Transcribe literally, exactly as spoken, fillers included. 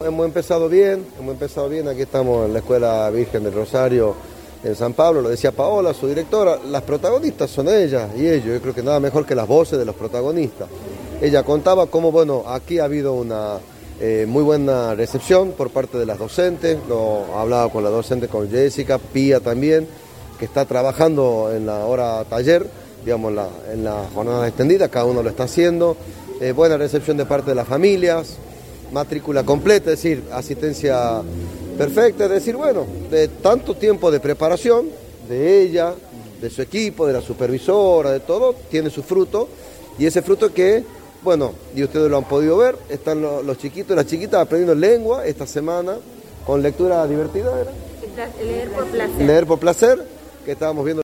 hemos empezado bien, hemos empezado bien, aquí estamos en la Escuela Virgen del Rosario en San Pablo, lo decía Paola, su directora, las protagonistas son ellas y ellos, yo creo que nada mejor que las voces de los protagonistas. Ella contaba cómo, bueno, aquí ha habido una eh, muy buena recepción por parte de las docentes, lo hablaba con la docente, con Jessica, Pía también, que está trabajando en la hora taller, digamos, en la, en la jornada extendida, cada uno lo está haciendo, eh, buena recepción de parte de las familias, matrícula completa, es decir, asistencia perfecta, es decir, bueno, de tanto tiempo de preparación, de ella, de su equipo, de la supervisora, de todo, tiene su fruto, y ese fruto que, bueno, y ustedes lo han podido ver, están los, los chiquitos y las chiquitas aprendiendo lengua esta semana, con lectura divertida, ¿era? Leer por placer. Leer por placer, que estábamos viendo.